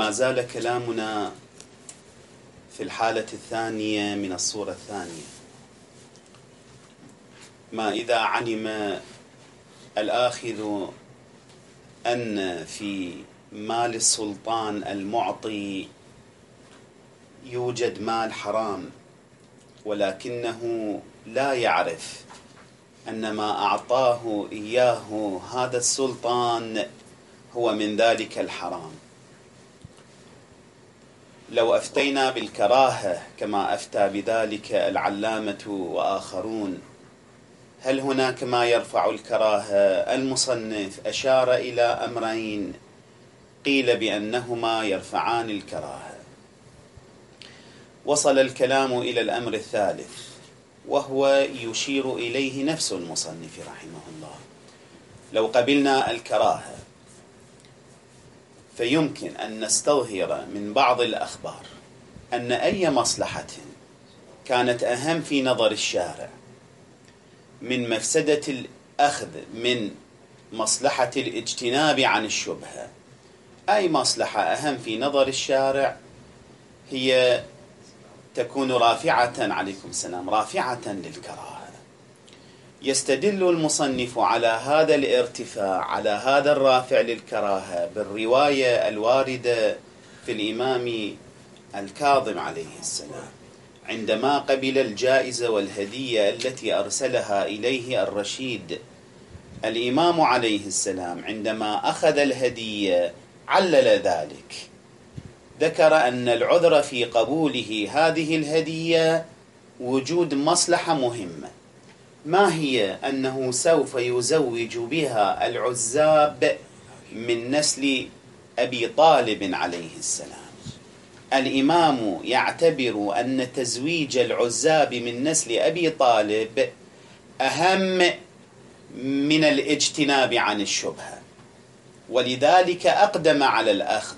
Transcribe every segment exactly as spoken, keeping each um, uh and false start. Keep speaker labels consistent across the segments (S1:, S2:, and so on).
S1: ما زال كلامنا في الحالة الثانية من الصورة الثانية. ما إذا علم الآخذ أن في مال السلطان المعطي يوجد مال حرام، ولكنه لا يعرف أن ما أعطاه إياه هذا السلطان هو من ذلك الحرام. لو أفتينا بالكراهة كما أفتى بذلك العلامة وآخرون، هل هناك ما يرفع الكراهة؟ المصنف أشار إلى أمرين قيل بأنهما يرفعان الكراهة. وصل الكلام إلى الأمر الثالث، وهو يشير إليه نفس المصنف رحمه الله. لو قبلنا الكراهة فيمكن أن نستظهر من بعض الأخبار أن أي مصلحة كانت أهم في نظر الشارع من مفسدة الأخذ من مصلحة الاجتناب عن الشبهة، أي مصلحة أهم في نظر الشارع هي تكون رافعة عليكم السلام رافعة للكراهة. يستدل المصنف على هذا الارتفاع، على هذا الرافع للكراهة، بالرواية الواردة في الإمام الكاظم عليه السلام عندما قبل الجائزة والهدية التي أرسلها إليه الرشيد. الإمام عليه السلام عندما أخذ الهدية علل ذلك، ذكر أن العذر في قبوله هذه الهدية وجود مصلحة مهمة، ما هي؟ أنه سوف يزوج بها العزاب من نسل أبي طالب عليه السلام. الإمام يعتبر أن تزويج العزاب من نسل أبي طالب أهم من الاجتناب عن الشبهة، ولذلك أقدم على الأخذ.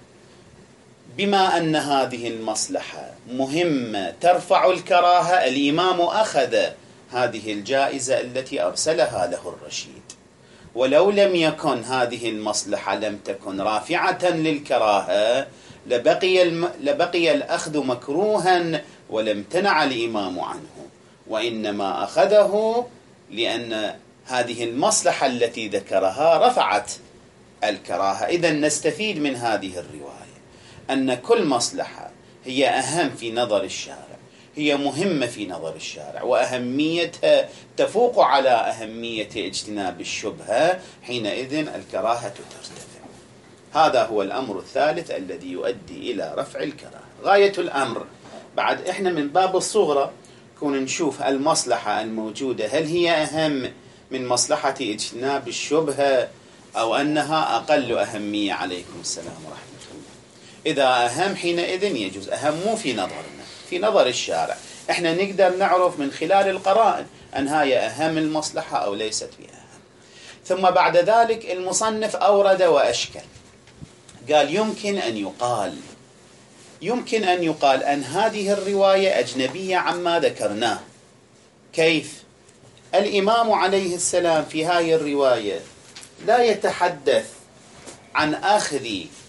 S1: بما أن هذه المصلحة مهمة ترفع الكراهة، الإمام أخذ هذه الجائزة التي أرسلها له الرشيد. ولو لم يكن هذه المصلحة لم تكن رافعة للكراهة لبقي, الم... لبقي الأخذ مكروها ولم تنع الإمام عنه، وإنما أخذه لأن هذه المصلحة التي ذكرها رفعت الكراهة. إذن نستفيد من هذه الرواية أن كل مصلحة هي أهم في نظر الشارع، هي مهمة في نظر الشارع، وأهميتها تفوق على أهمية اجتناب الشبهة، حينئذ الكراهة ترتفع. هذا هو الأمر الثالث الذي يؤدي إلى رفع الكراهة. غاية الأمر بعد إحنا من باب الصغرى كون نشوف المصلحة الموجودة هل هي أهم من مصلحة اجتناب الشبهة أو أنها أقل أهمية. عليكم السلام ورحمة الله. إذا أهم حينئذ يجوز، أهم مو في نظرنا، في نظر الشارع إحنا نقدر نعرف من خلال القرائن أن هي أهم المصلحة أو ليست بأهم. ثم بعد ذلك المصنف أورد وأشكل، قال يمكن أن يقال يمكن أن يقال أن هذه الرواية أجنبية عما ذكرناه. كيف؟ الإمام عليه السلام في هذه الرواية لا يتحدث عن أخذ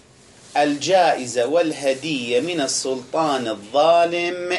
S1: الجائزة والهدية من السلطان الظالم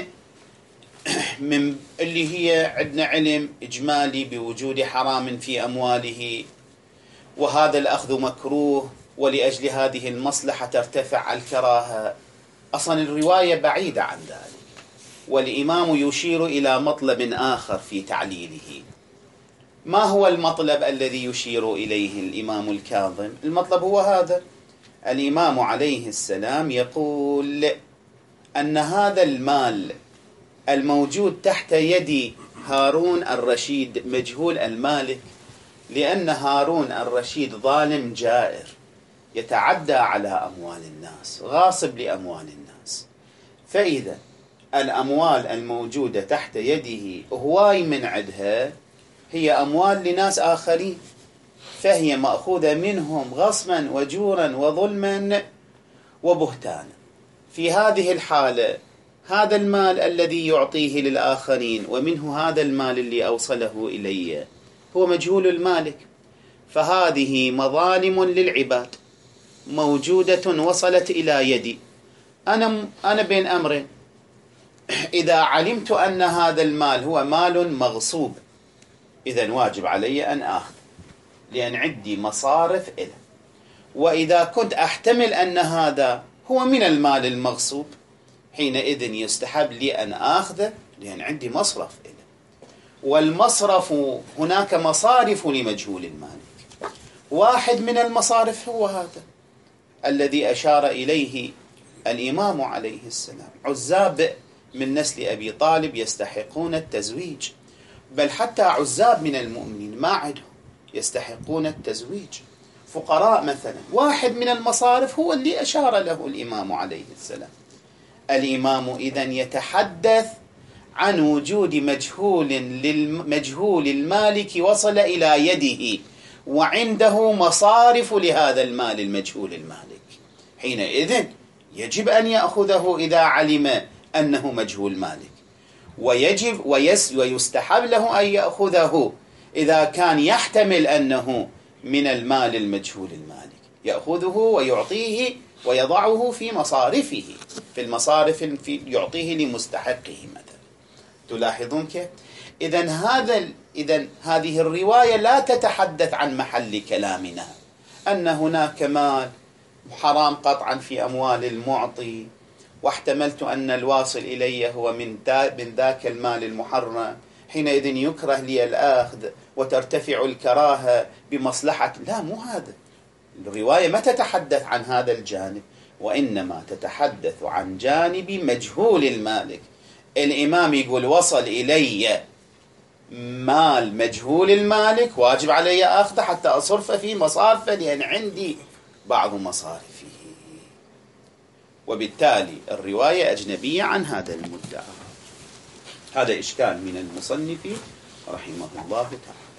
S1: من اللي هي عندنا علم إجمالي بوجود حرام في أمواله، وهذا الأخذ مكروه، ولأجل هذه المصلحة ترتفع الكراهة. أصلا الرواية بعيدة عن ذلك، والإمام يشير إلى مطلب آخر في تعليله. ما هو المطلب الذي يشير إليه الإمام الكاظم؟ المطلب هو هذا: الإمام عليه السلام يقول أن هذا المال الموجود تحت يد هارون الرشيد مجهول المالك، لأن هارون الرشيد ظالم جائر يتعدى على أموال الناس، غاصب لأموال الناس. فإذا الأموال الموجودة تحت يده هواي من عدها هي أموال لناس آخرين، فهي مأخوذة منهم غصبا وجورا وظلما وبهتانا. في هذه الحالة هذا المال الذي يعطيه للآخرين ومنه هذا المال اللي أوصله إليه هو مجهول المالك، فهذه مظالم للعباد، موجودة وصلت إلى يدي، أنا أنا بين أمرين. إذا علمت أن هذا المال هو مال مغصوب، إذن واجب علي أن آخذ لأن عندي مصارف إله. وإذا كنت أحتمل أن هذا هو من المال المغصوب، حينئذ يستحب لي أن آخذه لأن عندي مصرف إله. والمصرف هناك مصارف لمجهول المالك، واحد من المصارف هو هذا الذي أشار إليه الإمام عليه السلام. عزاب من نسل أبي طالب يستحقون التزويج، بل حتى عزاب من المؤمنين ما عندهم يستحقون التزويج. فقراء مثلا، واحد من المصارف هو اللي أشار له الإمام عليه السلام. الإمام إذن يتحدث عن وجود مجهول للمجهول المالك وصل إلى يده وعنده مصارف لهذا المال المجهول المالك، حينئذ يجب أن يأخذه إذا علم أنه مجهول مالك، ويجب ويس ويستحب له أن يأخذه إذا كان يحتمل أنه من المال المجهول المالك، يأخذه ويعطيه ويضعه في مصارفه، في المصارف في يعطيه لمستحقه مثلا. تلاحظون كيف؟ إذن هذا إذن هذه الرواية لا تتحدث عن محل كلامنا أن هناك مال حرام قطعا في أموال المعطي، واحتملت أن الواصل إلي هو من من ذاك المال المحرم، حينئذ يكره لي الأخذ وترتفع الكراهة بمصلحة. لا، مو هذا الرواية، ما تتحدث عن هذا الجانب، وإنما تتحدث عن جانب مجهول المالك. الإمام يقول وصل إلي مال مجهول المالك، واجب علي أخذه حتى أصرفه في مصارفه لأن عندي بعض مصارفه. وبالتالي الرواية أجنبية عن هذا المدعى. هذا إشكال من المصنف رحمه الله تعالى.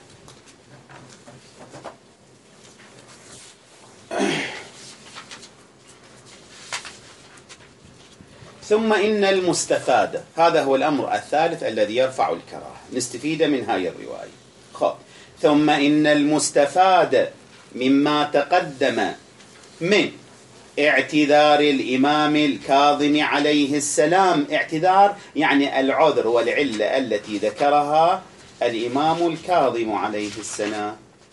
S1: ثم إن المستفاد، هذا هو الأمر الثالث الذي يرفع الكراهة، نستفيد من هاي الرواية. خب. ثم إن المستفاد مما تقدم من اعتذار الإمام الكاظم عليه السلام، اعتذار يعني العذر والعلة التي ذكرها الإمام الكاظم عليه السلام،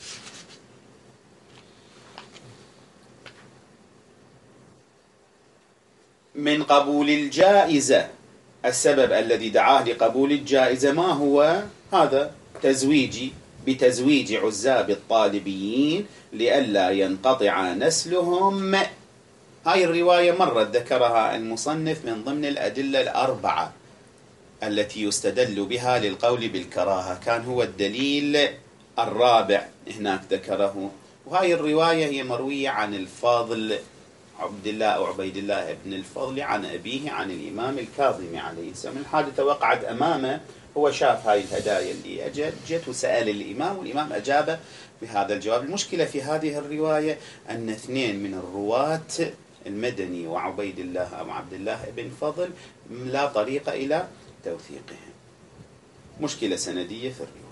S1: من قبول الجائزة. السبب الذي دعاه لقبول الجائزة ما هو؟ هذا تزويجي بتزويج عزاب الطالبيين لئلا ينقطع نسلهم. هاي الرواية مرة ذكرها المصنف من ضمن الأدلة الأربعة التي يستدل بها للقول بالكراهة، كان هو الدليل الرابع هناك ذكره. وهاي الرواية هي مروية عن الفاضل عبد الله أو عبيد الله ابن الفضل عن أبيه عن الإمام الكاظم عليه السلام. الحادثة وقعت أمامه، هو شاف هاي الهدايا اللي أجت جت وسأل الإمام، والإمام أجاب بهذا الجواب. المشكلة في هذه الرواية أن اثنين من الرواة، المدني وعبيد الله أو عبد الله ابن فضل، لا طريق إلى توثيقهم، مشكلة سندية في الرواية.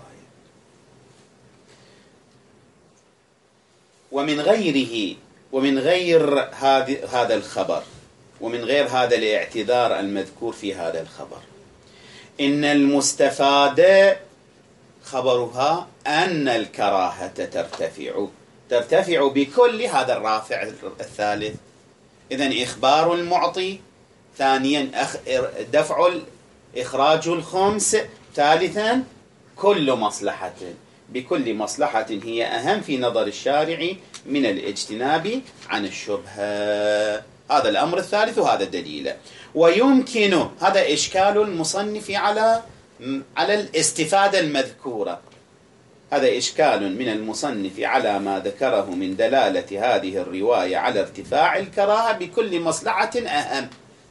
S1: ومن غيره ومن غير هذا الخبر ومن غير هذا الاعتذار المذكور في هذا الخبر، إن المستفاد خبرها أن الكراهة ترتفع ترتفع بكل هذا الرافع الثالث. إذن إخبار المعطي، ثانيا دفع إخراج الخمس، ثالثا كل مصلحة، بكل مصلحة هي أهم في نظر الشارع من الاجتناب عن الشبهة. هذا الأمر الثالث وهذا الدليل. ويمكن، هذا إشكال المصنف على على الاستفادة المذكورة، هذا إشكال من المصنف على ما ذكره من دلالة هذه الرواية على ارتفاع الكراهة بكل مصلحة أهم.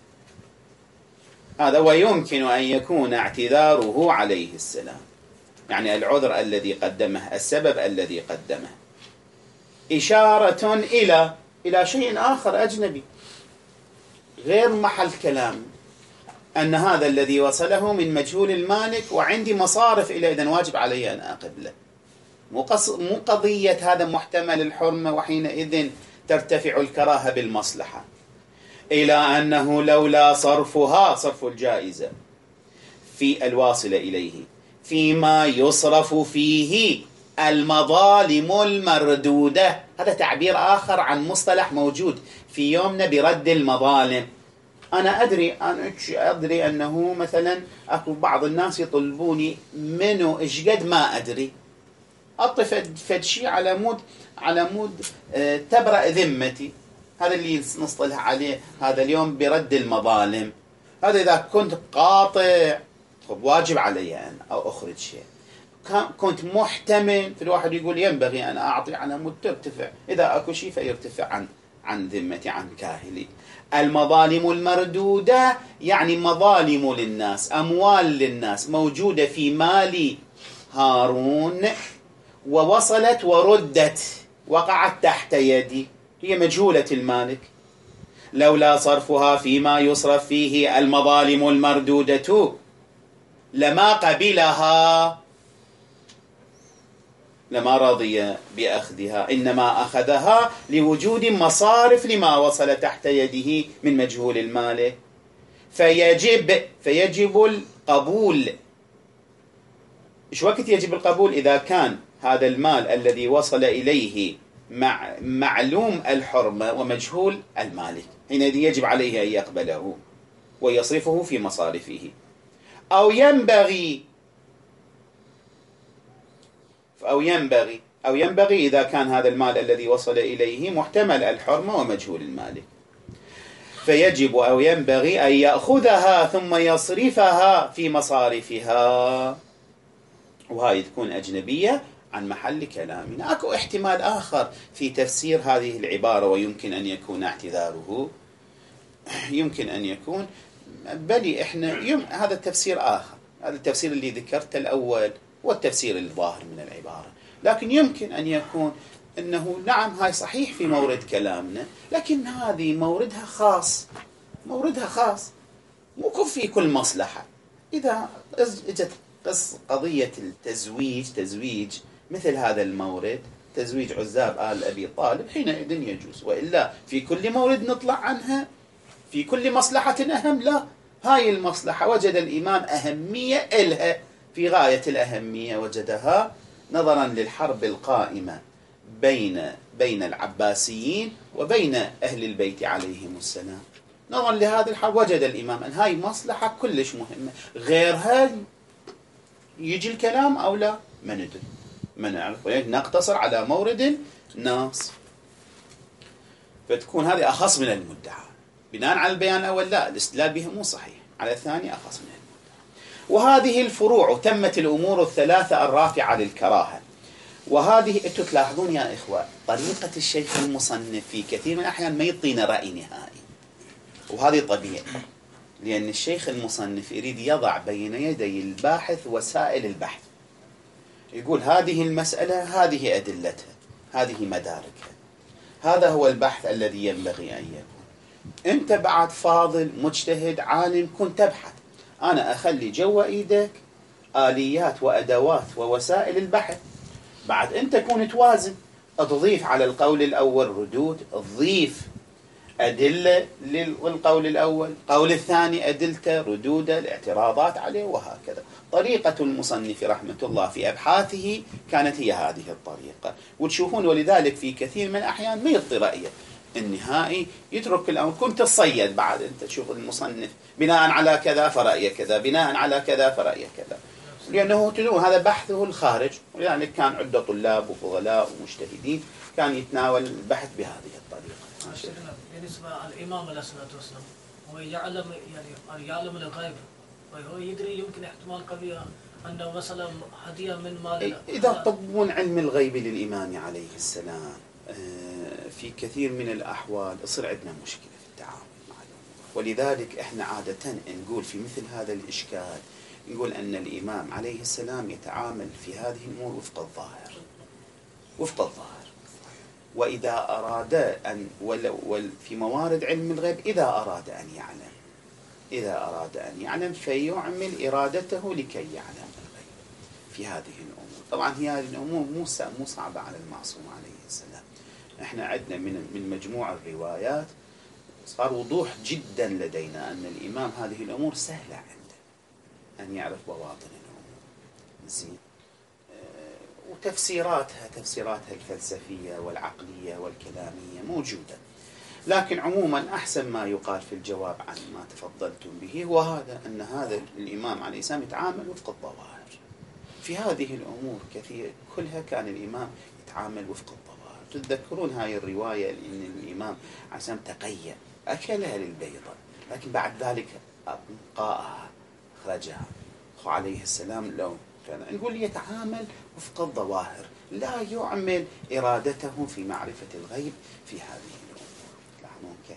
S1: هذا ويمكن أن يكون اعتذاره عليه السلام، يعني العذر الذي قدمه، السبب الذي قدمه، إشارة إلى إلى شيء آخر أجنبي غير محل كلام، أن هذا الذي وصله من مجهول المالك وعندي مصارف إلى، إذن واجب علي أن أقبله. مو قضية هذا محتمل الحرمة وحينئذ ترتفع الكراهة بالمصلحة، إلى أنه لولا صرفها، صرف الجائزة في الواصل إليه فيما يصرف فيه المظالم المردودة. هذا تعبير آخر عن مصطلح موجود في يومنا برد المظالم. أنا أدري أنا أدري أنه مثلا أكو بعض الناس يطلبوني منه إيش قد ما أدري أعطي فد شيء على مود على مود تبرأ ذمتي. هذا اللي نصطلح عليه هذا اليوم برد المظالم. هذا إذا كنت قاطع واجب علي أن أو أخرج شيء. كنت محتمل في الواحد يقول ينبغي أن أعطي على مود ترتفع، إذا أكو شيء فيرتفع عن عن ذمتي عن كاهلي. المظالم المردودة يعني مظالم للناس، أموال للناس موجودة في مال هارون ووصلت وردت وقعت تحت يدي، هي مجهولة المالك. لولا صرفها فيما يصرف فيه المظالم المردودة لما قبلها، لما رضي بأخذها، إنما أخذها لوجود مصارف لما وصل تحت يده من مجهول المال، فيجب فيجب القبول. إيش وقت يجب القبول؟ إذا كان هذا المال الذي وصل إليه مع معلوم الحرمة ومجهول المالك، حينئذ يجب عليه أن يقبله ويصرفه في مصارفه. أو ينبغي أو ينبغي أو ينبغي إذا كان هذا المال الذي وصل إليه محتمل الحرمة ومجهول المالك، فيجب أو ينبغي أن يأخذها ثم يصرفها في مصارفها، وهذه تكون أجنبية عن محل كلامنا. أكو احتمال آخر في تفسير هذه العبارة ويمكن أن يكون اعتذاره، يمكن أن يكون بل إحنا يم... هذا التفسير آخر، هذا التفسير اللي ذكرته الأول والتفسير الظاهر من العبارة، لكن يمكن أن يكون أنه نعم هاي صحيح في مورد كلامنا، لكن هذه موردها خاص، موردها خاص مو في كل مصلحة. إذا اجت قص قضية التزويج تزويج مثل هذا المورد، تزويج عزاب آل أبي طالب، حينئذ يجوز، وإلا في كل مورد نطلع عنها في كل مصلحة أهم. لا، هاي المصلحة وجد الإمام أهمية إلها في غاية الأهمية، وجدها نظرا للحرب القائمة بين بين العباسيين وبين أهل البيت عليهم السلام. نظرا لهذا الحرب وجد الإمام أن هاي مصلحة كلش مهمة، غيرها يجي الكلام أو لا ما ندري ما نعرف، نقتصر على مورد الناس، فتكون هذه أخص من المدعى بناء على البيان الأول. لا، الاستدلال به مو صحيح، على الثاني أخص من المدعى. وهذه الفروع تمت الأمور الثلاثة الرافعة للكراهة. وهذه أنتم تلاحظون يا إخوة طريقة الشيخ المصنف في كثير من الأحيان ما يعطينا رأي نهائي، وهذه طبيعي، لأن الشيخ المصنف يريد يضع بين يدي الباحث وسائل البحث، يقول هذه المسألة هذه أدلتها هذه مداركها، هذا هو البحث الذي ينبغي أن يكون. أنت بعد فاضل مجتهد عالم كنت تبحث، أنا أخلي جوا إيدك آليات وأدوات ووسائل البحث، بعد أنت كون توازن، تضيف على القول الأول ردود، تضيف أدلة للقول الأول، قول الثاني أدلته ردوده الاعتراضات عليه، وهكذا. طريقة المصنف رحمة الله في أبحاثه كانت هي هذه الطريقة، وتشوفون ولذلك في كثير من الأحيان ما يعطي رأيه النهائي، يترك الأمر. كنت تصيد بعد أنت تشوف المصنف بناء على كذا فرأيه كذا، بناء على كذا فرأيه كذا، لأنه تدون هذا بحثه الخارج. ولذلك كان عدة طلاب وفضلاء ومجتهدين كان يتناول البحث بهذه الطريقة.
S2: بالنسبة للإمام عليه الصلاة والسلام هو يعلم يعني يعلم الغيب، وهو يدري يمكن احتمال قوي أنه مثلا هدية من مال.
S1: إذا تطبقون علم الغيب للإمام عليه السلام في كثير من الأحوال يصير عندنا مشكلة في التعامل مع الأمور، ولذلك إحنا عادة نقول في مثل هذا الإشكال نقول أن الإمام عليه السلام يتعامل في هذه الأمور وفق الظاهر، وفق الظاهر. وإذا أراد أن ولو في موارد علم الغيب إذا أراد أن يعلم إذا أراد أن يعلم فيعمل إرادته لكي يعلم الغيب في هذه الأمور. طبعا هي هذه الأمور مو مو صعبة على المعصوم عليه السلام احنا عندنا من من مجموع الروايات صار وضوح جدا لدينا أن الإمام هذه الأمور سهلة عنده أن يعرف بواطن الأمور. زين. أه وتفسيراتها تفسيراتها الفلسفية والعقلية والكلامية موجودة. لكن عموما أحسن ما يقال في الجواب عن ما تفضلتم به هو هذا، أن هذا الإمام عليه السلام يتعامل وفق الظواهر في هذه الأمور كثير كلها. كان الإمام يتعامل وفق الظواهر. تتذكرون هاي الرواية أن الإمام عليه السلام تقيأ أكلها للبيضة، لكن بعد ذلك أبقاءها أخرجها عليه السلام. لو كان نقول يتعامل وفق الظواهر، لا يعمل إرادته في معرفة الغيب في هذه الأمور. لاحظون كيف؟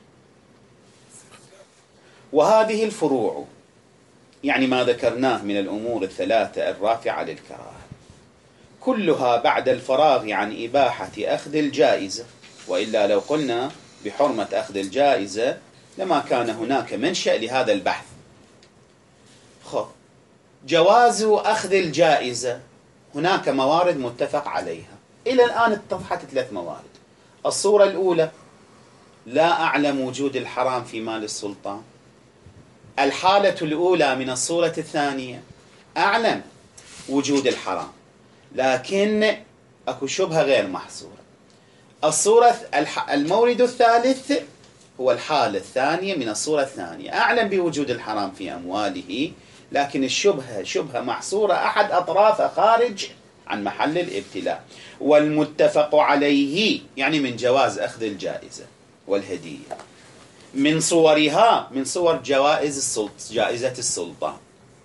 S1: وهذه الفروع يعني ما ذكرناه من الأمور الثلاثة الرافعة للكراهة كلها بعد الفراغ عن إباحة أخذ الجائزة، وإلا لو قلنا بحرمة أخذ الجائزة لما كان هناك منشأ لهذا البحث. خب جواز أخذ الجائزة هناك موارد متفق عليها. إلى الآن اتضحت ثلاث موارد. الصورة الأولى لا أعلم وجود الحرام في مال السلطان. الحالة الأولى من الصورة الثانية أعلم وجود الحرام لكن أكو شبهة غير محصورة. الصورة المورد الثالث هو الحالة الثانية من الصورة الثانية، أعلم بوجود الحرام في أمواله لكن الشبهة شبهة محصورة أحد أطرافها خارج عن محل الابتلاء. والمتفق عليه يعني من جواز أخذ الجائزة والهدية من صورها من صور جوائز السلطة جائزة السلطان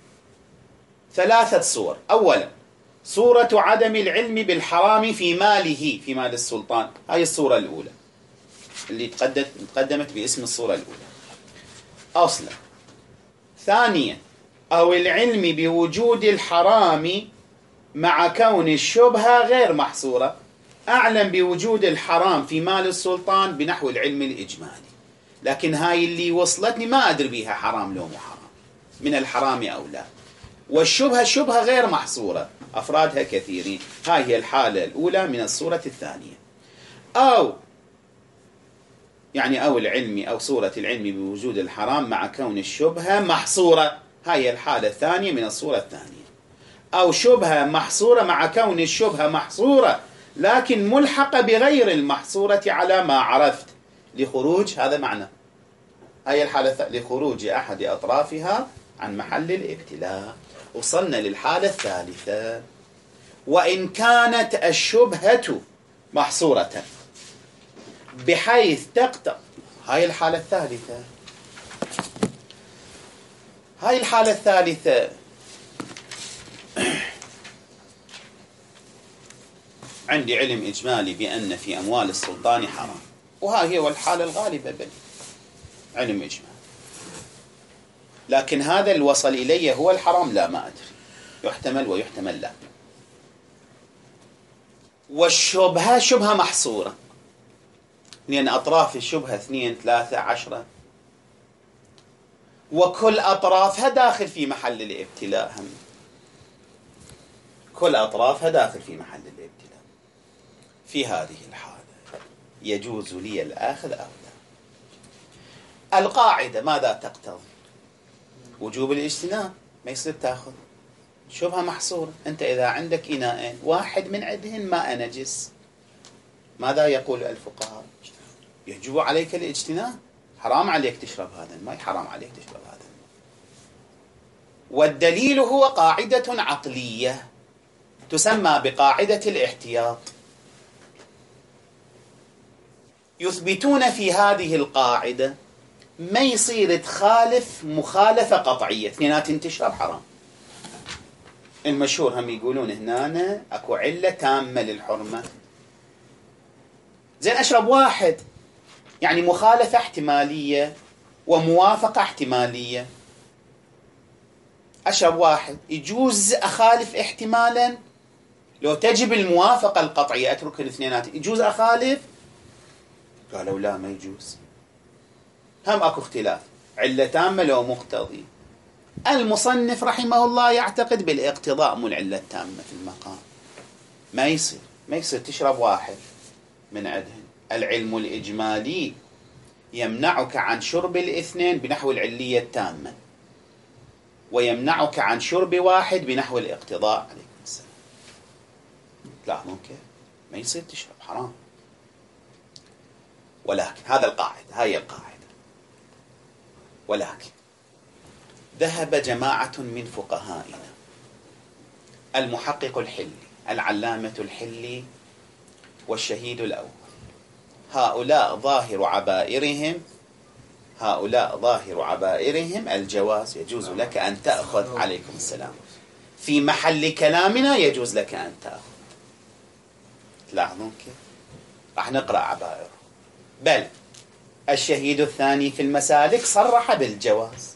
S1: ثلاثة صور. أولا صورة عدم العلم بالحرام في ماله في مال السلطان، هاي الصورة الأولى اللي تقدمت باسم الصورة الأولى أصلا. ثانيا أو العلم بوجود الحرام مع كون الشبهة غير محصورة، أعلم بوجود الحرام في مال السلطان بنحو العلم الإجمالي، لكن هاي اللي وصلتني ما أدري بيها حرام لو مو حرام، من الحرام أو لا. والشبهة شبهة غير محصورة أفرادها كثيرين، هاي هي الحالة الأولى من الصورة الثانية. أو يعني أو العلم أو صورة العلم بوجود الحرام مع كون الشبهة محصورة، هاي الحالة الثانية من الصورة الثانية. أو شبهة محصورة مع كون الشبهة محصورة لكن ملحقة بغير المحصورة على ما عرفت لخروج، هذا معنى هاي الحالة لخروج أحد أطرافها عن محل الابتلاء. وصلنا للحالة الثالثة وإن كانت الشبهة محصورة بحيث تقطع، هاي الحالة الثالثة هاي الحالة الثالثة عندي علم إجمالي بأن في أموال السلطان حرام، وهذه هي الحالة الغالبة بل علم إجمالي، لكن هذا اللي وصل إليه هو الحرام لا ما أدري، يحتمل ويحتمل لا. والشبهة شبهة محصورة لأن أطراف الشبهة اثنين ثلاثة عشرة وكل أطرافها داخل في محل الابتلاء، هم كل أطرافها داخل في محل الابتلاء. في هذه الحالة يجوز لي الأخذ أو لا. القاعدة ماذا تقتضي؟ وجوب الاجتناب، ما يصير تأخذ شبهة محصورة. أنت إذا عندك إناءين واحد من عندهن ماء نجس، ماذا يقول الفقهاء؟ يجب عليك الاجتناب، حرام عليك تشرب هذا الماء، حرام عليك تشرب هذا الماء. والدليل هو قاعدة عقلية تسمى بقاعدة الاحتياط. يثبتون في هذه القاعدة ما يصير تخالف مخالفة قطعية، اثنينات تشرب حرام. المشهور هم يقولون هنا اكو علة تامة للحرمة. زين أشرب واحد، يعني مخالفة احتمالية وموافقة احتمالية. أشرب واحد يجوز أخالف احتمالا، لو تجب الموافقة القطعية أترك الاثنينات، يجوز أخالف؟ قالوا لا ما يجوز. هم أكو اختلاف، علة تامة لو مقتضي. المصنف رحمه الله يعتقد بالاقتضاء مو العلة التامة في المقام. ما يصير ما يصير تشرب واحد من عندهن. العلم الإجمالي يمنعك عن شرب الاثنين بنحو العلية التامة، ويمنعك عن شرب واحد بنحو الاقتضاء. عليكم السلام. لا ممكن ما يصير تشرب، حرام. ولكن هذا القاعدة، هاي القاعدة. ولكن ذهب جماعة من فقهائنا، المحقق الحلي، العلامة الحلي، والشهيد الأول، هؤلاء ظاهر عبائرهم هؤلاء ظاهر عبائرهم الجواز، يجوز لك أن تأخذ. عليكم السلام. في محل كلامنا يجوز لك أن تأخذ. تلاحظون كيف؟ راح نقرأ عبائر. بل الشهيد الثاني في المسالك صرح بالجواز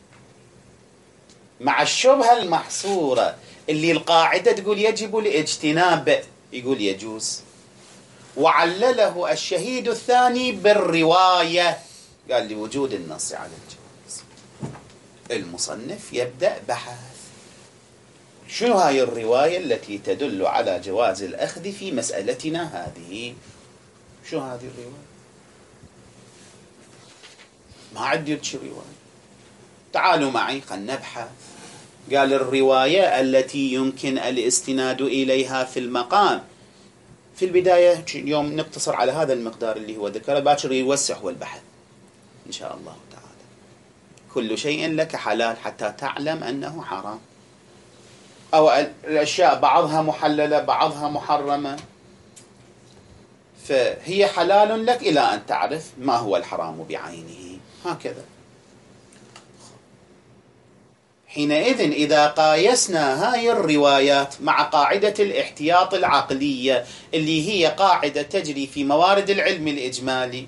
S1: مع الشبهة المحصورة اللي القاعدة تقول يجب الاجتناب، يقول يجوز. وعلله الشهيد الثاني بالرواية، قال لوجود النص على الجواز. المصنف يبدأ بحث، شنو هاي الرواية التي تدل على جواز الأخذ في مسألتنا هذه؟ شو هذه الرواية؟ ما عندي رواية. تعالوا معي خلنا نبحث. قال الرواية التي يمكن الاستناد إليها في المقام. في البداية يوم نقتصر على هذا المقدار اللي هو ذكره، باكر يوسع هو البحث إن شاء الله تعالى. كل شيء لك حلال حتى تعلم أنه حرام، أو الأشياء بعضها محللة بعضها محرمة، فهي حلال لك إلى أن تعرف ما هو الحرام بعينه. هكذا. حينئذ إذا قايسنا هاي الروايات مع قاعدة الاحتياط العقلية اللي هي قاعدة تجري في موارد العلم الإجمالي،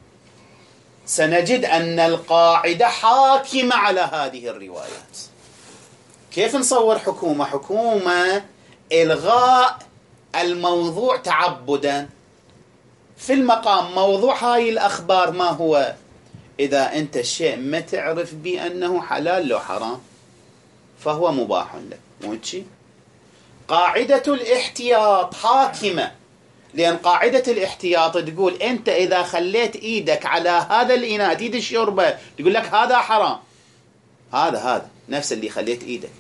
S1: سنجد أن القاعدة حاكمة على هذه الروايات. كيف نصور حكومة؟ حكومة إلغاء الموضوع تعبدا. في المقام موضوع هاي الأخبار ما هو؟ إذا أنت الشيء ما تعرف بأنه حلال لو حرام فهو مباح لك، مو هيك؟ قاعدة الاحتياط حاكمة، لأن قاعدة الاحتياط تقول أنت إذا خليت إيدك على هذا الإناء، إيد الشربة، تقول لك هذا حرام، هذا هذا نفس اللي خليت إيدك،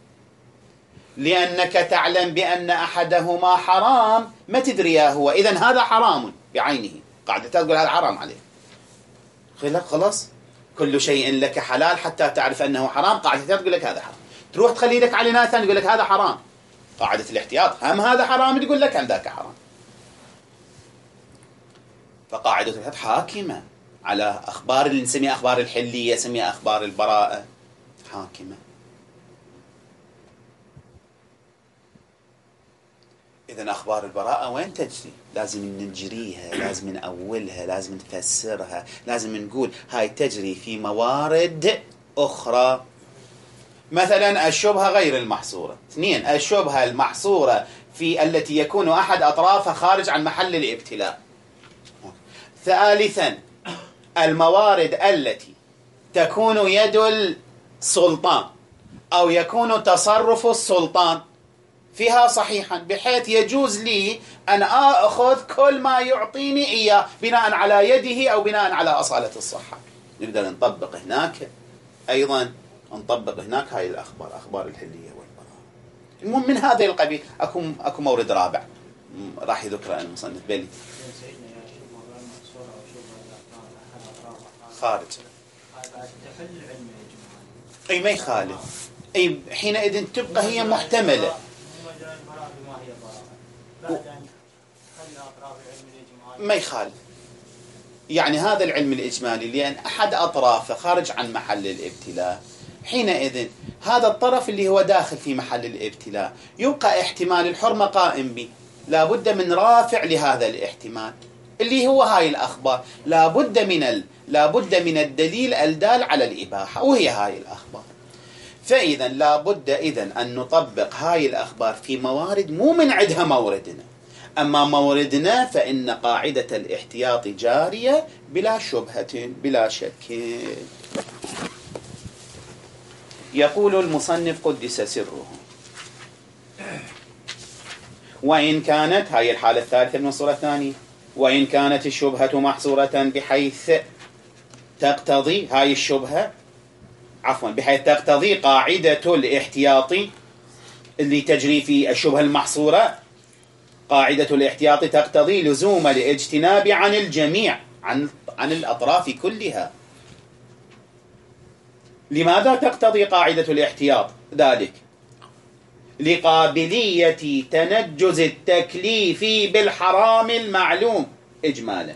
S1: لأنك تعلم بأن أحدهما حرام ما تدري هو، إذن هذا حرام بعينه. قاعدة تقول هذا حرام عليه. خلاص كل شيء لك حلال حتى تعرف أنه حرام. قاعدة تقول لك هذا حرام. تروح تخلي يدك على ناس ثاني يقول لك هذا حرام. قاعدة الاحتياط هم هذا حرام تقول لك هم ذاك حرام. فقاعدة الاحتياط حاكمة على أخبار اللي نسميها أخبار الحلية، نسميها أخبار البراءة، حاكمة. إذن أخبار البراءة وين تجري؟ لازم نجريها، لازم نأولها، لازم نفسرها، لازم نقول هاي تجري في موارد أخرى. مثلا الشبهة غير المحصورة. اثنين، الشبهة المحصورة في التي يكون أحد أطرافها خارج عن محل الابتلاء. ثالثا، الموارد التي تكون يد السلطان أو يكون تصرف السلطان فيها صحيحا، بحيث يجوز لي أن أخذ كل ما يعطيني إياه بناء على يده أو بناء على أصالة الصحة. نقدر نطبق هناك أيضا، نطبق هناك هاي الأخبار، أخبار الحلية والبراءة. المهم من هذا القبيل. أكو أكو مورد رابع راح يذكر المصنف بلي خارج. أي ما يخالف. أي حينئذ تبقى هي محتملة. ما يخالف. يعني هذا العلم الإجمالي لأن أحد أطرافه خارج عن محل الابتلاء، حينئذ هذا الطرف اللي هو داخل في محل الابتلاء يبقى احتمال الحرمة قائم به. لا بد من رافع لهذا الاحتمال اللي هو هاي الأخبار. لا بد من ال... لا بد من الدليل الدال على الإباحة، وهي هاي الأخبار. فإذا لا بد إذن أن نطبق هاي الأخبار في موارد مو من عندها موردنا. أما موردنا فإن قاعدة الاحتياط جارية بلا شبهة بلا شك. يقول المصنف قدس سره: وإن كانت، هاي الحالة الثالثة من الصورة الثانية، وإن كانت الشبهة محصورة بحيث تقتضي هاي الشبهة عفوا بحيث تقتضي قاعدة الاحتياط اللي تجري في الشبهة المحصورة، قاعدة الاحتياط تقتضي لزوم الاجتناب عن الجميع، عن عن الأطراف كلها. لماذا تقتضي قاعدة الاحتياط ذلك؟ لقابلية تنجز التكليف بالحرام المعلوم إجمالا.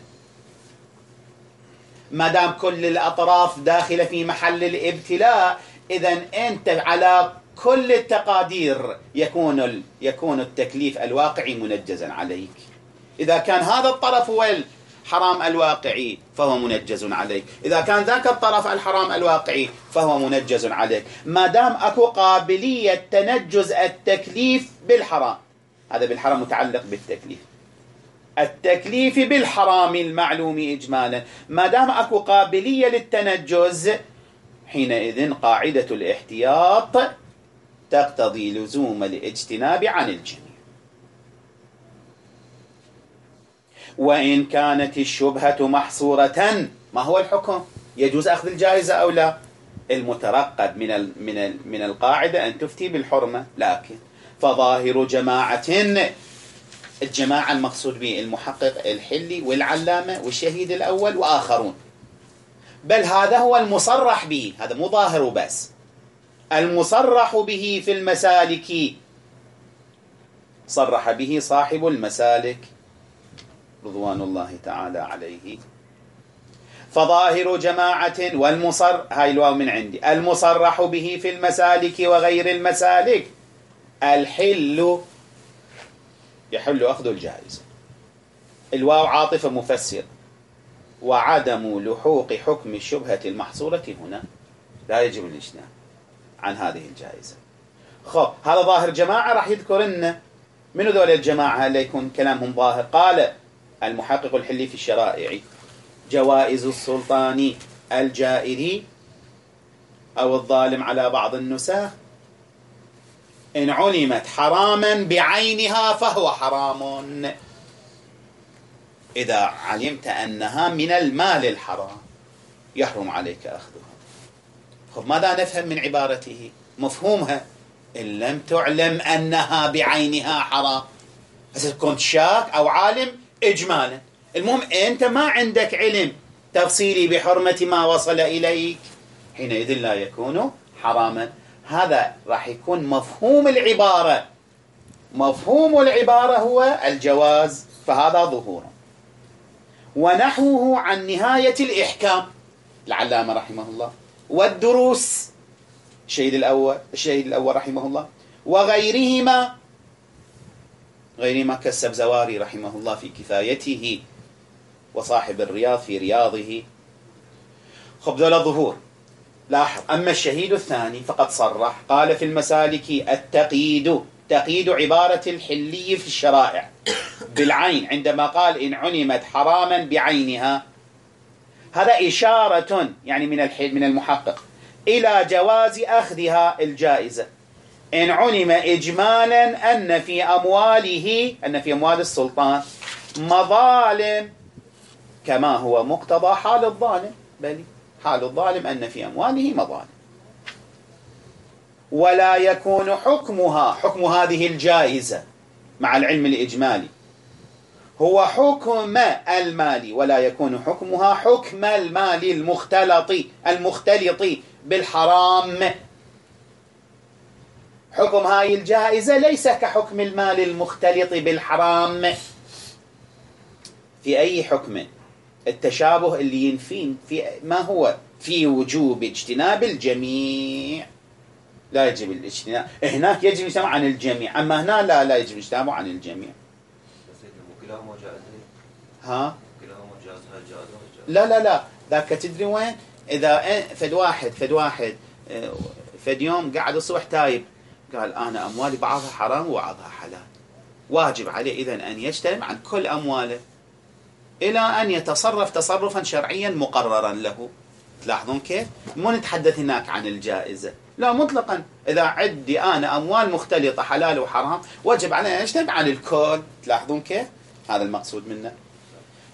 S1: ما دام كل الأطراف داخلة في محل الابتلاء، إذن أنت على كل التقادير يكون يكون التكليف الواقعي منجزا عليك. إذا كان هذا الطرف هو الحرام الواقعي فهو منجز عليك، إذا كان ذاك الطرف الحرام الواقعي فهو منجز عليك، ما دام أكو قابلية تنجز التكليف بالحرام. هذا بالحرام متعلق بالتكليف، التكليف بالحرام المعلوم إجمالا، ما دام أكو قابلية للتنجز حينئذ قاعدة الاحتياط تقتضي لزوم الاجتناب عن الجميع. وإن كانت الشبهة محصورة، ما هو الحكم؟ يجوز أخذ الجائزة أو لا؟ المترقب من ال من ال من القاعدة أن تفتي بالحرمة، لكن فظاهر جماعة، الجماعة المقصود به المحقق الحلي والعلامة والشهيد الأول وآخرون، بل هذا هو المصرح به، هذا مو ظاهر بس، المصرح به في المسالك، صرح به صاحب المسالك رضوان الله تعالى عليه. فظاهر جماعة والمصر هاي الواو من عندي، المصرح به في المسالك وغير المسالك الحل يحل أخذ الجائزة. الواو عاطفة مفسر، وعدم لحوق حكم الشبهة المحصورة هنا لا يجب الاجتناب عن هذه الجائزة. خب هذا ظاهر جماعة، راح يذكر لنا من ذول الجماعة اللي يكون كلامهم ظاهر. قال المحقق الحلي في الشرائع: جوائز السلطان الجائر أو الظالم على بعض النساخ إن علمت حراما بعينها فهو حرام. إذا علمت أنها من المال الحرام يحرم عليك أخذها. خب ماذا نفهم من عبارته؟ مفهومها إن لم تعلم أنها بعينها حرام، إذا كنت شاك أو عالم إجمالا، المهم أنت ما عندك علم تفصيلي بحرمة ما وصل إليك، حينئذ لا يكون حراما. هذا راح يكون مفهوم العبارة، مفهوم العبارة هو الجواز، فهذا ظهورا. ونحوه عن نهاية الإحكام العلامة رحمه الله، والدروس الشهيد الأول الشهيد الأول رحمه الله، وغيرهما غيرهما كالسبزواري رحمه الله في كفايته، وصاحب الرياض في رياضه. خب ذول الظهور. لاحظ أما الشهيد الثاني فقد صرح، قال في المسالك: التقييد، تقييد عبارة الحلي في الشرائع بالعين، عندما قال إن علمت حراما بعينها، هذا إشارة يعني من من المحقق إلى جواز أخذها الجائزة إن علم إجمالا أن في أمواله أن في أموال السلطان مظالم كما هو مقتضى حال الظالم، بل حال الظالم أن في أمواله مظالم، ولا يكون حكمها حكم هذه الجائزة مع العلم الإجمالي هو حكم المال، ولا يكون حكمها حكم المال المختلط المختلط بالحرام. حكم هاي الجائزة ليس كحكم المال المختلط بالحرام. في أي حكم؟ التشابه اللي ينفين في ما هو في وجوب اجتناب الجميع، لا يجب الاجتناب. هناك يجب الاجتناب عن الجميع، أما هنا لا لا يجب الاجتناب عن الجميع. ها؟ لا لا لا ذاك تدري وين؟ إذا فد واحد فد واحد فد يوم قاعد الصبح تايب قال أنا أموالي بعضها حرام وبعضها حلال، واجب عليه إذن أن يجتنب عن كل أمواله إلى أن يتصرف تصرفا شرعيا مقررا له. تلاحظون كيف؟ مو نتحدث هناك عن الجائزة، لا مطلقا. إذا عندي أنا أموال مختلطة حلال وحرام وجب علي أن أجتنب عن الكل. تلاحظون كيف؟ هذا المقصود منه.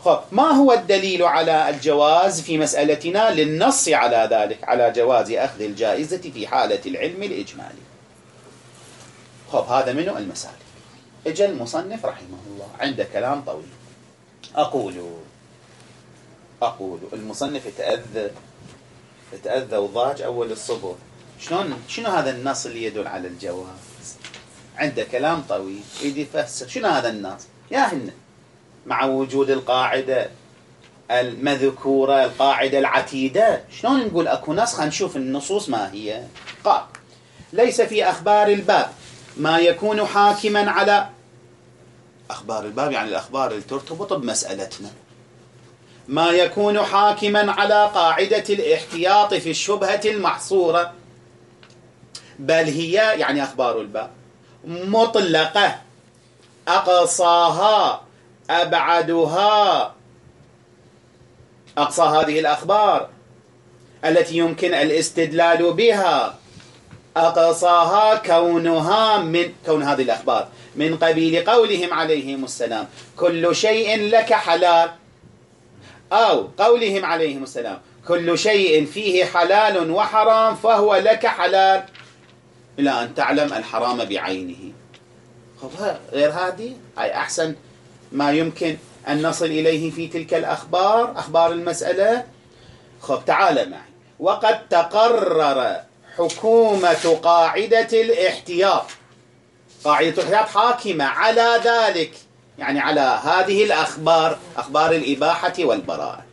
S1: خب ما هو الدليل على الجواز في مسألتنا للنص على ذلك، على جواز أخذ الجائزة في حالة العلم الإجمالي؟ خب هذا منه المسائل. اجى المصنف رحمه الله عنده كلام طويل. أقول أقول المصنف يتأذى يتأذى وضاج أول الصبح. شلون شنو هذا النص اللي يدل على الجواز؟ عنده كلام طويل يدي يفسر شنو هذا النص. يا هن مع وجود القاعدة المذكورة القاعدة العتيدة، شلون نقول أكو نص؟ خلينا نشوف النصوص ما هي. قال: ليس في أخبار الباب ما يكون حاكما على أخبار الباب، يعني الأخبار اللي ترتبط بمسألتنا، ما يكون حاكما على قاعدة الاحتياط في الشبهة المحصورة، بل هي يعني أخبار الباب مطلقة، أقصاها أبعدها، أقصى هذه الأخبار التي يمكن الاستدلال بها، أقصاها كونها من كون هذه الأخبار من قبيل قولهم عليهم السلام كل شيء لك حلال، أو قولهم عليهم السلام كل شيء فيه حلال وحرام فهو لك حلال إلى أن تعلم الحرام بعينه. غير هذه هاي أحسن ما يمكن أن نصل إليه في تلك الأخبار، أخبار المسألة. خب تعال معي. وقد تقرر حكومة قاعدة الاحتياط، قاعدة الاحتياط حاكمة على ذلك، يعني على هذه الأخبار، أخبار الإباحة والبراءة.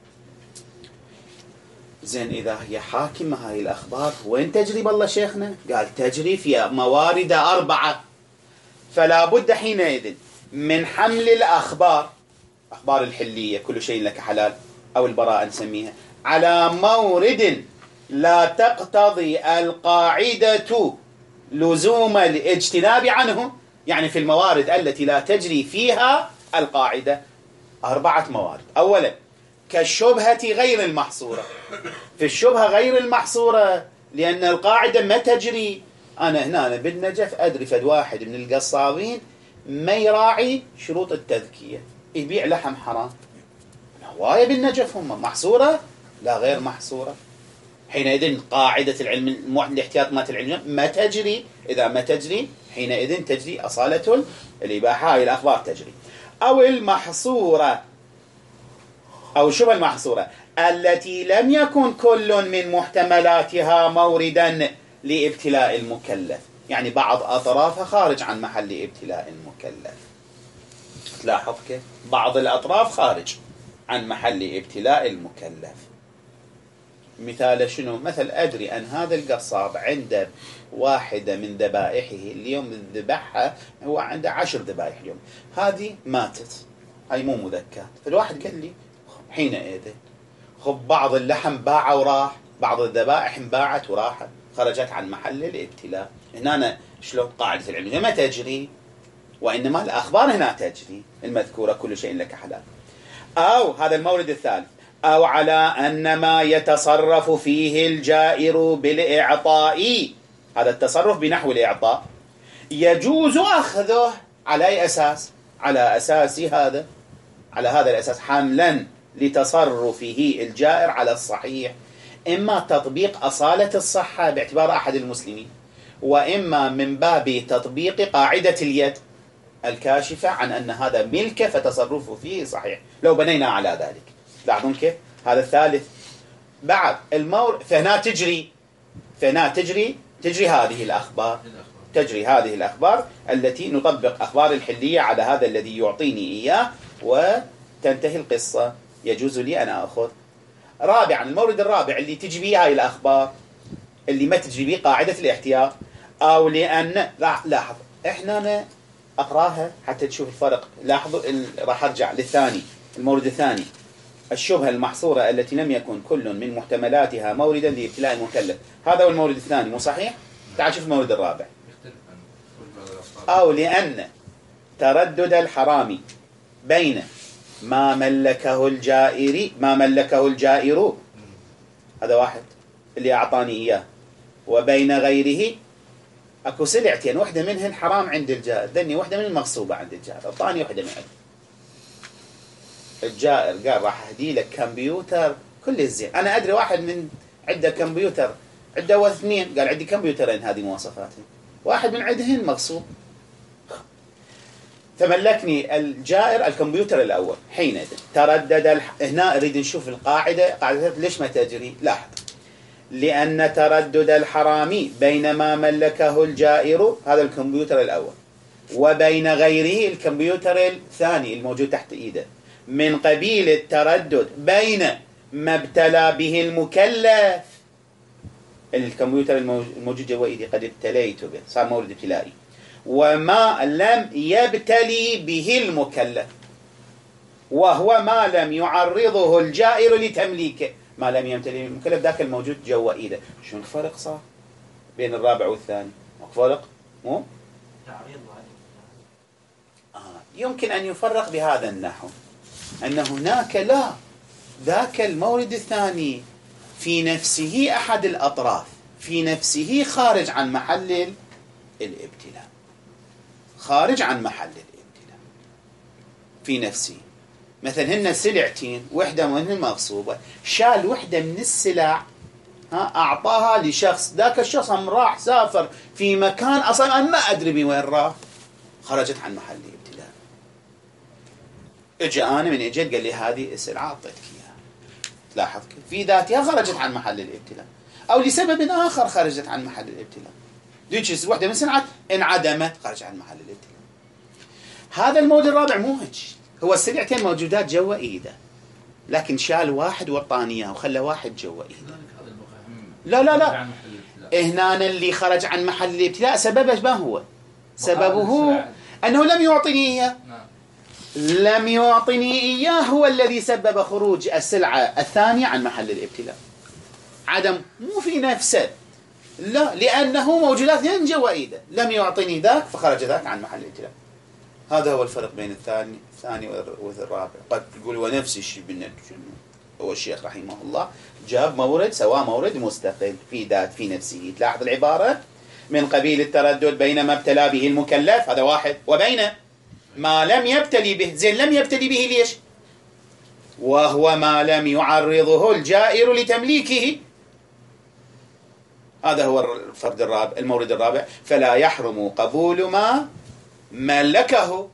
S1: زين إذا هي حاكمة هاي الأخبار وين تجري بالله شيخنا؟ قال تجري في موارد أربعة، فلا بد حينئذ من حمل الأخبار، أخبار الحلية كل شيء لك حلال أو البراءة نسميها، على مورد لا تقتضي القاعدة لزوم الاجتناب عنه، يعني في الموارد التي لا تجري فيها القاعدة. أربعة موارد. أولا كالشبهة غير المحصورة، في الشبهة غير المحصورة لأن القاعدة ما تجري. أنا هنا أنا بالنجف أدري فد واحد من القصابين ما يراعي شروط التذكية يبيع لحم حرام، هواية بالنجف هم محصورة لا غير محصورة. حينئذ قاعدة العلم الاحتياط مات العلم ما تجري. إذا ما تجري حينئذ تجري أصالة الإباحة، هاي الأخبار تجري. أو المحصورة أو شبه المحصورة التي لم يكن كل من محتملاتها موردا لابتلاء المكلف، يعني بعض أطرافها خارج عن محل ابتلاء المكلف. تلاحظ كيف بعض الأطراف خارج عن محل ابتلاء المكلف. مثال شنو؟ مثل أدري أن هذا القصاب عنده واحدة من ذبائحه اليوم ذبحها، هو عنده عشر ذبائح اليوم، هذه ماتت، هاي مو مذكات. فالواحد قال لي حينئذ خب بعض اللحم باع وراح، بعض الذبائح باعت وراحت، خرجت عن محل الابتلاء. هنا شلون قاعدة العلم ما تجري، وإنما الأخبار هنا تجري المذكورة كل شيء لك حلال. أو هذا المورد الثالث، أو على أن ما يتصرف فيه الجائر بالإعطاء، هذا التصرف بنحو الإعطاء يجوز أخذه على أي أساس؟ على أساس هذا، على هذا الأساس حملا لتصرفه الجائر على الصحيح، إما تطبيق أصالة الصحة باعتبار أحد المسلمين، وإما من باب تطبيق قاعدة اليد الكاشفة عن أن هذا ملك فتصرفه فيه صحيح لو بنينا على ذلك. لاحظون كيف؟ هذا الثالث. بعد المور فهنا تجري فهنا تجري تجري هذه الأخبار، تجري هذه الأخبار التي نطبق أخبار الحلية على هذا الذي يعطيني إياه وتنتهي القصة، يجوز لي أن أخذ. رابعا المورد الرابع اللي تجي به هاي الأخبار اللي ما تجي به قاعدة الاحتياط، أو لأن لاحظ إحنا أنا أقراها حتى تشوف الفرق. لاحظوا راح أرجع للثاني، المورد الثاني الشبهة المحصورة التي لم يكن كل من محتملاتها موردا لابتلاء المكلف، هذا هو المورد الثاني مو صحيح؟ تعال شوف المورد الرابع. أو لأن تردد الحرام بين ما ملكه الجائر ما ملكه الجائر، هذا واحد اللي أعطاني إياه، وبين غيره أكو سلعتين، واحدة منهن حرام عند الجائر، ذني واحدة من المغصوبة عند الجائر، أعطاني واحدة من عند. الجائر قال راح أهدي لك كمبيوتر كل الزين. أنا أدري واحد من عنده كمبيوتر، عنده واثنين، قال عندي كمبيوترين هذه مواصفاته، واحد من عندهن مغصوب. تملكني الجائر الكمبيوتر الأول. حينئذ تردد الح... هنا أريد نشوف القاعدة، قاعدة ليش ما تجري. لاحظ، لأن تردد الحرامي بين ما ملكه الجائر هذا الكمبيوتر الأول وبين غيره الكمبيوتر الثاني الموجود تحت إيده من قبيل التردد بين ما ابتلى به المكلف. الكمبيوتر الموجود جوا إيدي قد ابتليت به، صار مورد ابتلائي، وما لم يبتلي به المكلف، وهو ما لم يعرضه الجائر لتمليكه. ما لم يمتلي المكلف ذاك الموجود جوا إيده. شو الفرق صار بين الرابع والثاني؟ فرق مو آه. يمكن أن يفرق بهذا النحو، أن هناك لا، ذاك المورد الثاني في نفسه أحد الأطراف، في نفسه خارج عن محل الابتلاء، خارج عن محل الابتلاء في نفسه. مثلا هن سلعتين، وحدة منهن مغصوبة، شال وحدة من السلع ها أعطاها لشخص، ذاك الشخص هم راح سافر في مكان أصلا أنا ما أدري بوين راح، خرجت عن محل الابتلاء. اجى أنا من اجيت قال لي هذه السلعة أعطيتك إياها، تلاحظ في ذاتها خرجت عن محل الابتلاء، أو لسبب آخر خرجت عن محل الابتلاء. ديش وحدة من سلعات انعدمت، خرج عن محل الابتلاء. هذا الموجود الرابع مو هيك، هو السلعتين موجودات جوا ايده، لكن شال واحد وطاني اياه وخلى واحد جوا ايده. لا لا لا، هنا اللي خرج عن محل الابتلاء سببه ما هو؟ سببه انه لم يعطني اياه. لم يعطني اياه هو الذي سبب خروج السلعه الثانيه عن محل الابتلاء. عدم مو في نفسه، لا، لانه موجودات جوا ايده، لم يعطني ذاك فخرج ذاك عن محل الابتلاء. هذا هو الفرق بين الثاني الثاني والرابع. قد تقول ونفس الشيء بالنتج، هو الشيخ رحمه الله جاب مورد سواء مورد مستقل في ذات في نفسه. تلاحظ العبارة من قبيل التردد بين ما ابتلى به المكلف، هذا واحد، وبين ما لم يبتلي به. زين لم يبتلي به ليش؟ وهو ما لم يعرضه الجائر لتمليكه. هذا هو الفرد الرابع، المورد الرابع. فلا يحرم قبول ما ملكه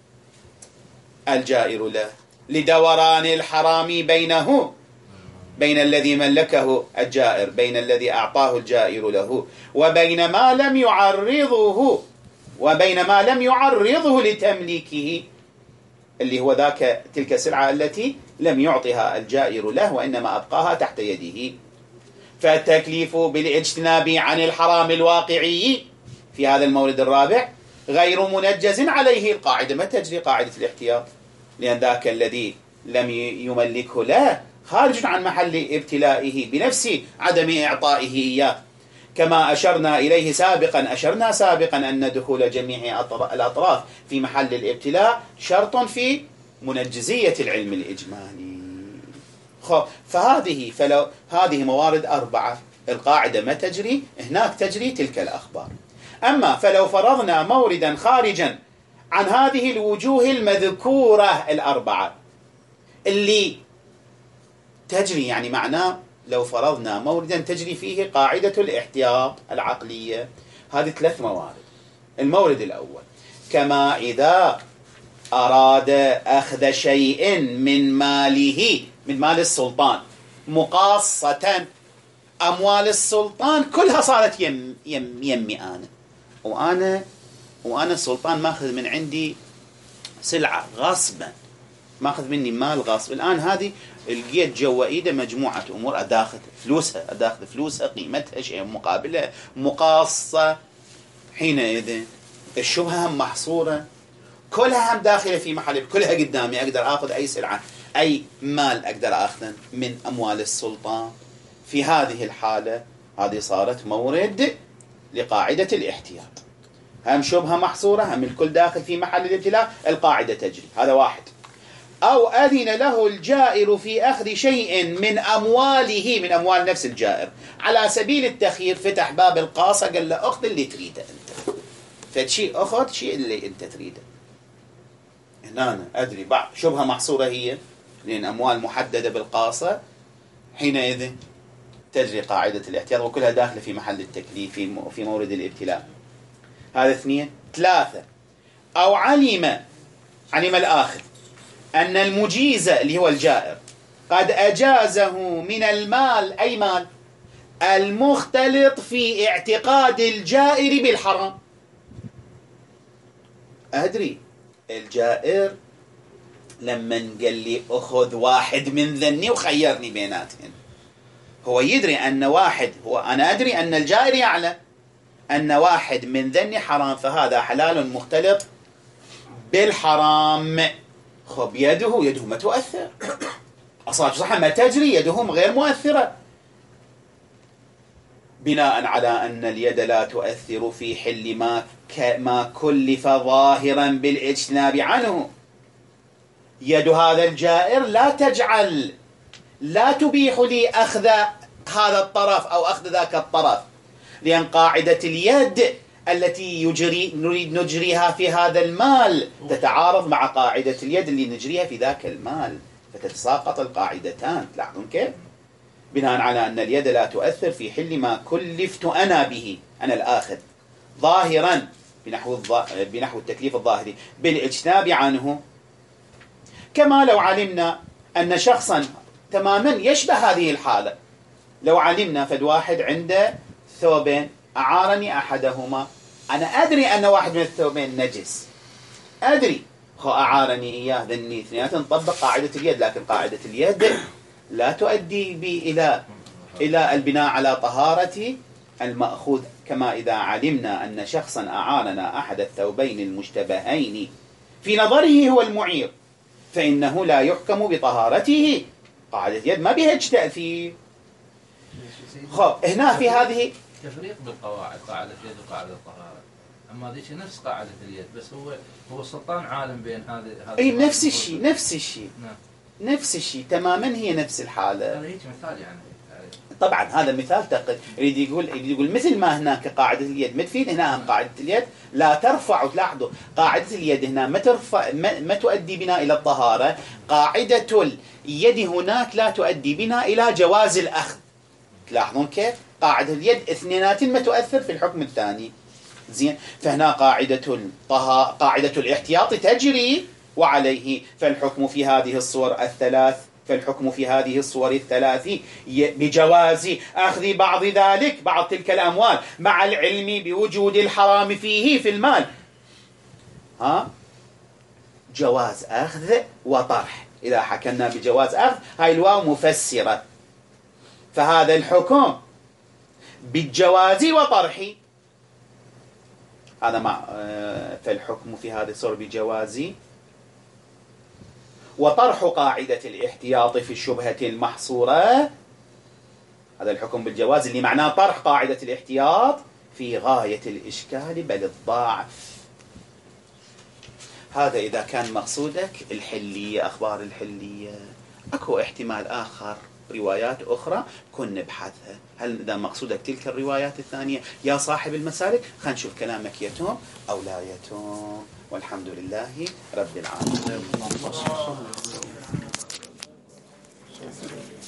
S1: الجائر له لدوران الحرام بينه بين الذي ملكه الجائر، بين الذي أعطاه الجائر له، وبين ما لم يعرضه وبين ما لم يعرضه لتمليكه، اللي هو ذاك تلك السلعة التي لم يعطها الجائر له وإنما أبقاها تحت يده. فالتكليف بالاجتناب عن الحرام الواقعي في هذا المورد الرابع غير منجز عليه القاعدة. ما تجري قاعدة الاحتياط، لأن ذاك الذي لم يملكه له خارج عن محل ابتلائه بنفس عدم إعطائه إياه. كما أشرنا إليه سابقا أشرنا سابقا أن دخول جميع الأطراف في محل الابتلاء شرط في منجزية العلم الإجمالي. فهذه فلو هذه موارد أربعة، القاعدة ما تجري، هناك تجري تلك الأخبار. أما فلو فرضنا موردا خارجا عن هذه الوجوه المذكورة الأربعة اللي تجري، يعني معناه لو فرضنا موردا تجري فيه قاعدة الاحتياط العقلية، هذه ثلاث موارد. المورد الأول، كما إذا أراد أخذ شيء من ماله، من مال السلطان مقاصة، أموال السلطان كلها صارت يم يم يمي أنا، وأنا وأنا السلطان ماخذ من عندي سلعة غصبا، ماخذ مني مال غصب. الآن هذه لقيت جوا إيده مجموعة أمور، أداخل فلوسها أداخل فلوسها قيمتها شيء مقابلة مقاصة. حينئذ الشبهة هم محصورة، كلها هم داخلة في محل، كلها قدامي، أقدر أخذ أي سلعة أي مال أقدر أخذه من أموال السلطان. في هذه الحالة هذه صارت مورد لقاعدة الاحتياط، هم شبهة محصورة، هم الكل داخل في محل الابتلاء، القاعدة تجري. هذا واحد. أو أذن له الجائر في أخذ شيء من أمواله، من أموال نفس الجائر، على سبيل التخيير، فتح باب القاصة قال له أخذ اللي تريده أنت، فشيء أخذ شيء اللي أنت تريده. هنا أنا أدري بعض شبهة محصورة هي لأن أموال محددة بالقاصة حينئذ تجري قاعدة الاحتياط، وكلها داخلة في محل التكليف في مورد الابتلاء. هذا اثنين. ثلاثة، أو علم علم الآخذ أن المجيز اللي هو الجائر قد أجازه من المال، أي مال المختلط في اعتقاد الجائر بالحرام. أدري الجائر لما قال لي أخذ واحد من ذني وخيرني بيناتهم، هو يدري أن واحد، هو أنا أدري أن الجائر يعلم أن واحد من ذني حرام، فهذا حلال مختلط بالحرام. خب يده يده ما تؤثر، أصلاً صح ما تجري، يدهم غير مؤثرة، بناء على أن اليد لا تؤثر في حل ما ما كلف ظاهرا بالاجتناب عنه. يد هذا الجائر لا تجعل لا تبيح لي أخذ هذا الطرف أو أخذ ذاك الطرف، لأن قاعدة اليد التي يجري نريد نجريها في هذا المال تتعارض مع قاعدة اليد اللي نجريها في ذاك المال، فتتساقط القاعدتان. تلاحظون كيف؟ بناء على أن اليد لا تؤثر في حل ما كلفت أنا به، أنا الآخذ ظاهرا بنحو, بنحو التكليف الظاهري بالاجتناب عنه. كما لو علمنا أن شخصا تماما يشبه هذه الحالة، لو علمنا فد واحد عنده ثوبين أعارني أحدهما، أنا أدري أن واحد من الثوبين نجس، أدري خو أعارني إياه ذني اثنين، نطبق قاعدة اليد، لكن قاعدة اليد لا تؤدي بي إلى إلى البناء على طهارة المأخوذ. كما إذا علمنا أن شخصا أعارنا أحد الثوبين المشتبهين في نظره هو المعير، فإنه لا يحكم بطهارته، قاعدة اليد ما بها تأثير. خب هنا في هذه
S3: تفريق بالقواعد، قاعدة اليد وقاعدة الطهارة، أما ذيك نفس قاعدة اليد، بس هو هو السلطان عالم بين هذه هذه
S1: أي نفس الشيء نفس الشيء
S3: نعم.
S1: نفس الشيء تماما، هي نفس الحالة.
S3: هذا هيك مثال يعني.
S1: طبعا هذا مثال تقل، يريد يقول يريد يقول مثل ما هناك قاعدة اليد متفيد، هنا هم قاعدة اليد لا ترفع. تلاحظوا قاعدة اليد هنا ما ترفع ما, ما تؤدي بنا إلى الطهارة، قاعدة اليد هناك لا تؤدي بنا إلى جواز الأخذ. تلاحظون كيف؟ قاعدة اليد اثنينات ما تؤثر في الحكم الثاني. زين، فهنا قاعدة الطها قاعدة الاحتياط تجري وعليه، فالحكم في هذه الصور الثلاث فالحكم في هذه الصور الثلاث بجواز أخذ بعض ذلك بعض تلك الأموال مع العلم بوجود الحرام فيه في المال. ها جواز أخذ وطرح. إذا حكمنا بجواز أخذ، هاي الواو مفسرة، فهذا الحكم بالجواز وطرح، هذا مع فالحكم في هذه الصور بجواز وطرح قاعدة الاحتياط في الشبهة المحصورة. هذا الحكم بالجواز اللي معناه طرح قاعدة الاحتياط في غاية الإشكال بل الضعف. هذا إذا كان مقصودك الحلية، أخبار الحلية. أكو احتمال آخر، روايات أخرى كن نبحثها. هل إذا مقصودك تلك الروايات الثانية يا صاحب المسالك، خلينا نشوف كلامك يتم أو لا يتم، والحمد لله رب العالمين.